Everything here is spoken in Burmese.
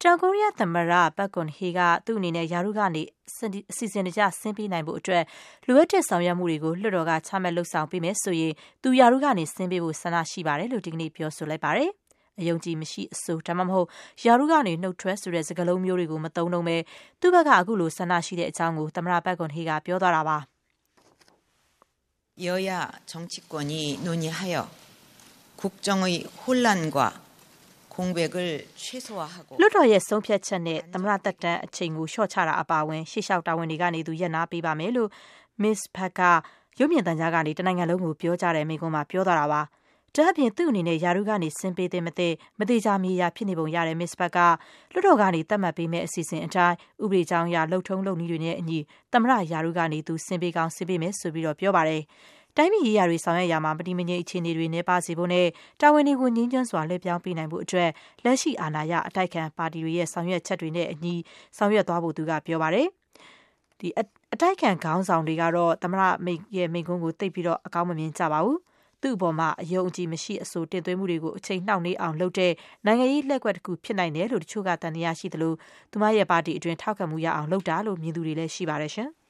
တောင်ကိုရီးယားသမ္မတပတ်ကွန်ဟေကသူ့အနေနဲ့ယာရုကနေအစီအစဉ်တကျဆင်းပေးနိုင်ဖို့အတွက်လိုအပ်တဲ့ဆောင်ရွက်မှုတွေကိုလွှတ်တော်ကချမှတ်လှုပ်ဆောင်ပေးမယ်ဆိုရင်သူယာရုကနေဆင်းပေးဖို့ဆန္ဒရှိပါတယ်လို့ဒီကနေ့ပြောဆိုလိုက်ပါတယ်။အယုံကြည်မရှိအဆိုဒါမှမဟုတ်ယာရုကနေနှုတ်ထွက်ဆိုတဲ့စကားလုံးမျိုးတွေကိုမသုံးတော့ပဲသူ့ဘက်ကအခုလိုဆန္ဒရှိတဲ့အကြောင်းကိုသမ္မတပတ်ကွန်ဟေကပြောသွားတာပါ။여야정치권이논의하여국정의혼란과 공백을 최소화하고 လွှတ်တော်ရဲ့ဆုံးဖြတ်ချက်နဲ့သမ္မတသက်တမ်းအချိန်ကိုလျှော့ချတာအပါအဝင်ရှေ့လျှောက်တာဝန်တွေကနေသူရပ်နားပေးပါမယ်လို့ Miss Park ကရုပ်မြင်သံကြားကနေတနိုင်ငံလုံးကိုပြောကြားတဲ့မိန့်ခွန်းမှာပြောသွားတာပါ။ဒါ့အပြင်သူ့အနေနဲ့ယာရုကနေဆင်းပေးတဲ့မသေးချာမြေယာဖြစ်နေပုံရတဲ့ Miss Park ကလွှတ်တော်ကနေသတ်မှတ်ပေးမဲ့အစီအစဉ်အတိုင်းဥပဒေကြောင်းအရလှုပ်ထုံးလုပ်နည်းတွေနဲ့အညီသမ္မတယာရုကနေသူဆင်းပေးကောင်းဆင်းပေးမယ်ဆိုပြီးတော့ပြောပါတယ်။တိုင်းပြည်ရေးရာတွေဆောင်ရွက်ရာမှာမတည်မငြိမ်အခြေအနေတွေနဲ့ပါစေဖို့နဲ့တာဝန်တွေကိုငြင်းကျွမ်းစွာလွှဲပြောင်းပေးနိုင်ဖို့အတွက်လက်ရှိအာဏာရအတိုက်ခံပါတီတွေရဲ့ဆောင်ရွက်ချက်တွေနဲ့အညီဆောင်ရွက်သွားဖို့သူကပြောပါတယ်။ဒီအတိုက်ခံခေါင်းဆောင်တွေကတော့သမ္မတရဲ့မိန့်ခွန်းကိုသိပ်ပြီးတော့အကောင်းမမြင်ကြပါဘူး။သူ့အပေါ်မှာအယုံအကြည်မရှိအဆိုတင်သွင်းမှုတွေကိုအချိန်နှောင့်နှေးအောင်လုပ်တဲ့နိုင်ငံရေးလက်ကွက်တစ်ခုဖြစ်နိုင်တယ်လို့တချို့ကတန်တရားရှိသလိုသူမရဲ့ပါတီအတွင်းထောက်ခံမှုရအောင်လုပ်တာလို့မြင်သူတွေလည်းရှိပါတယ်ရှင်။